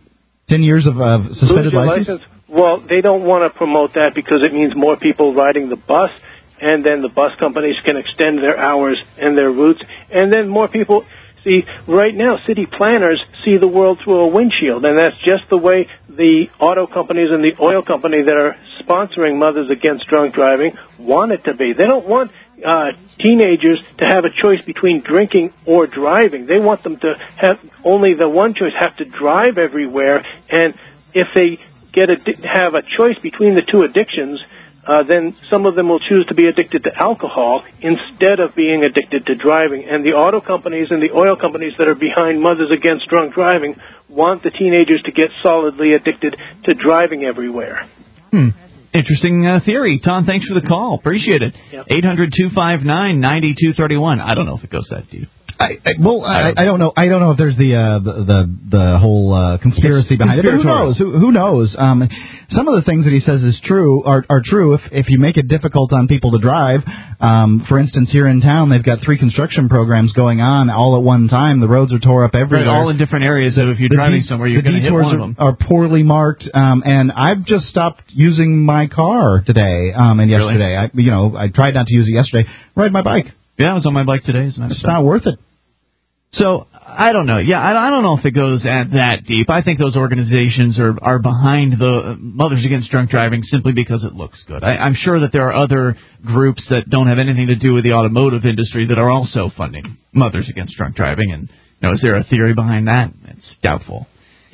10 years of suspended license. Well, they don't want to promote that because it means more people riding the bus, and then the bus companies can extend their hours and their routes, and then more people... See, right now, city planners see the world through a windshield, and that's just the way the auto companies and the oil company that are sponsoring Mothers Against Drunk Driving want it to be. They don't want teenagers to have a choice between drinking or driving. They want them to have only the one choice, have to drive everywhere, and if they have a choice between the two addictions, then some of them will choose to be addicted to alcohol instead of being addicted to driving. And the auto companies and the oil companies that are behind Mothers Against Drunk Driving want the teenagers to get solidly addicted to driving everywhere. Interesting theory. Tom, thanks for the call. Appreciate it. Yep. 800-259-9231. I don't know if it goes that deep. I don't know. I don't know if there's the whole conspiracy behind it. But who knows? Who knows? Some of the things that he says is true are true. If you make it difficult on people to drive, for instance, here in town they've got 3 construction programs going on all at one time. The roads are tore up everywhere, all in different areas. So if you're driving somewhere, you're going to hit one of them. Are poorly marked, and I've just stopped using my car today and yesterday. Really? I tried not to use it yesterday. Ride my bike. Yeah, I was on my bike today. It's not worth it. So, I don't know. Yeah, I don't know if it goes that deep. I think those organizations are behind the Mothers Against Drunk Driving simply because it looks good. I'm sure that there are other groups that don't have anything to do with the automotive industry that are also funding Mothers Against Drunk Driving. And, is there a theory behind that? It's doubtful.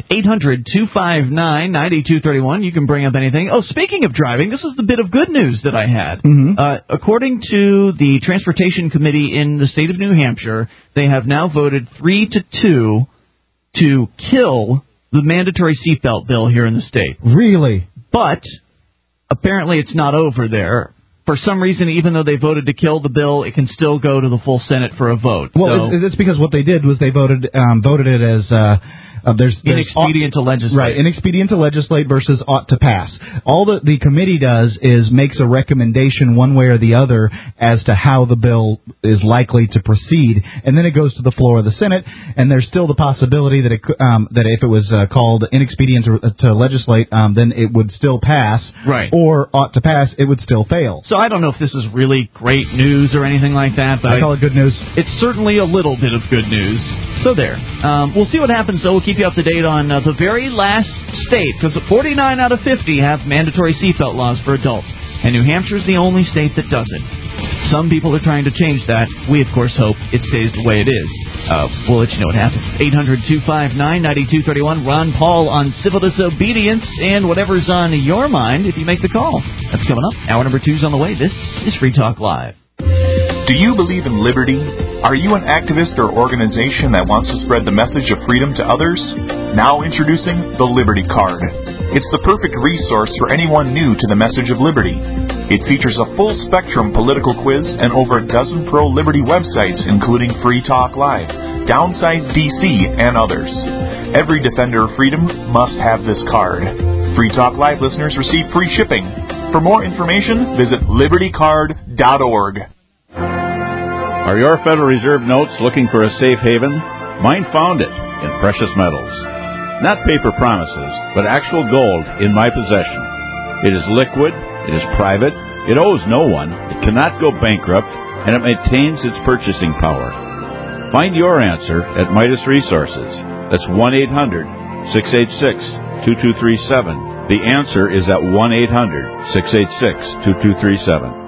800-259-9231. You can bring up anything. Oh, speaking of driving, this is the bit of good news that I had. According to the Transportation Committee in the state of New Hampshire, they have now voted 3-2 to kill the mandatory seatbelt bill here in the state. Really? But apparently it's not over there. For some reason, even though they voted to kill the bill, it can still go to the full Senate for a vote. Well, it's because what they did was they voted it as... there's inexpedient to legislate. Right, inexpedient to legislate versus ought to pass. All the committee does is makes a recommendation one way or the other as to how the bill is likely to proceed, and then it goes to the floor of the Senate, and there's still the possibility that that if it was called inexpedient to legislate, then it would still pass, right, or ought to pass, it would still fail. So I don't know if this is really great news or anything like that, but I call it good news. It's certainly a little bit of good news. So there. We'll see what happens, though. We'll keep you up to date on the very last state, because 49 out of 50 have mandatory seatbelt laws for adults, and New Hampshire's the only state that doesn't. Some people are trying to change that. We, of course, hope it stays the way it is. We'll let you know what happens. 800-259-9231. Ron Paul on civil disobedience and whatever's on your mind if you make the call. That's coming up. Hour number 2's on the way. This is Free Talk Live. Do you believe in liberty? Are you an activist or organization that wants to spread the message of freedom to others? Now introducing the Liberty Card. It's the perfect resource for anyone new to the message of liberty. It features a full-spectrum political quiz and over a dozen pro-liberty websites, including Free Talk Live, Downsize DC, and others. Every defender of freedom must have this card. Free Talk Live listeners receive free shipping. For more information, visit libertycard.org. Are your Federal Reserve notes looking for a safe haven? Mine found it in precious metals. Not paper promises, but actual gold in my possession. It is liquid, it is private, it owes no one, it cannot go bankrupt, and it maintains its purchasing power. Find your answer at Midas Resources. That's 1-800-686-2237. The answer is at 1-800-686-2237.